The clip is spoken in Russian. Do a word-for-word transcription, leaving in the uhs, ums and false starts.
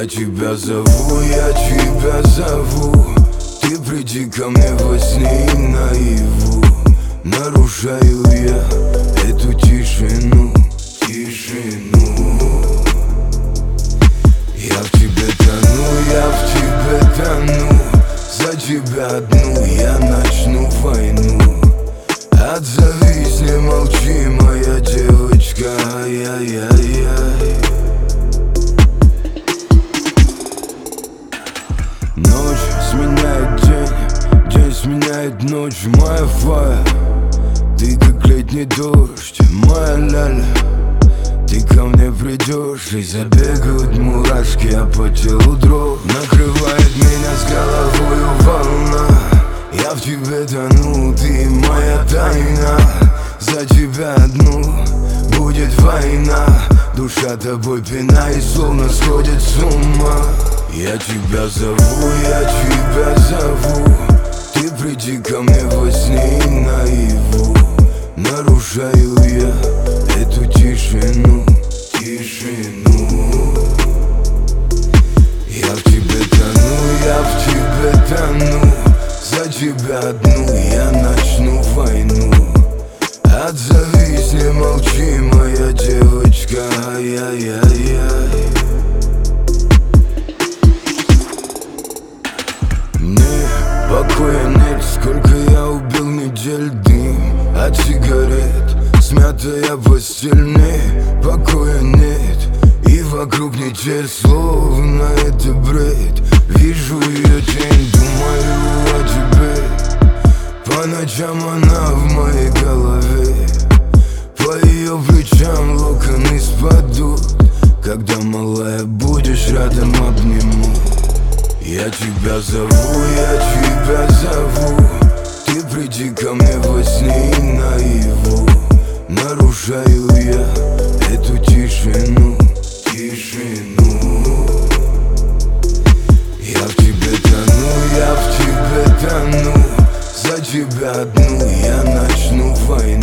Я тебя зову, я тебя зову. Ты приди ко мне во сне и наяву. Нарушаю я эту тишину, тишину. Я в тебе тону, я в тебе тону. За тебя одну я начну войну. Отзовись, не молчи, моя девочка, ай-яй-яй-яй. Ночь сменяет день, день сменяет ночь. Моя фая, ты как летний дождь. Моя ляля, ты ко мне придешь, и забегают мурашки, а по телу дрожь. Накрывает меня с головою волна. Я в тебе тону, ты моя тайна. За тебя одну будет война. Душа тобой пина и словно сходит с ума. Я тебя зову, я тебя зову. Ты приди ко мне во сне и наяву. Нарушаю я эту тишину, тишину. Я в тебе тону, я в тебе тону. За тебя одну я начну войну. Отзовись, не молчи, моя девочка, ай-яй-яй-яй. Мне покоя нет, сколько я убил недель. Дым от сигарет, смятая постель. Мне покоя нет, и вокруг метель, словно это бред. Вижу ее тень, думаю о тебе. По ночам она в моей голове. По ее плечам локоны спадут. Когда, малая, будешь рядом, обниму. Я тебя зову, я тебя зову. Ты приди ко мне во сне и наяву. Нарушаю я эту тишину, тишину. Я в тебе тону, я в тебе тону. За тебя одну я начну войну.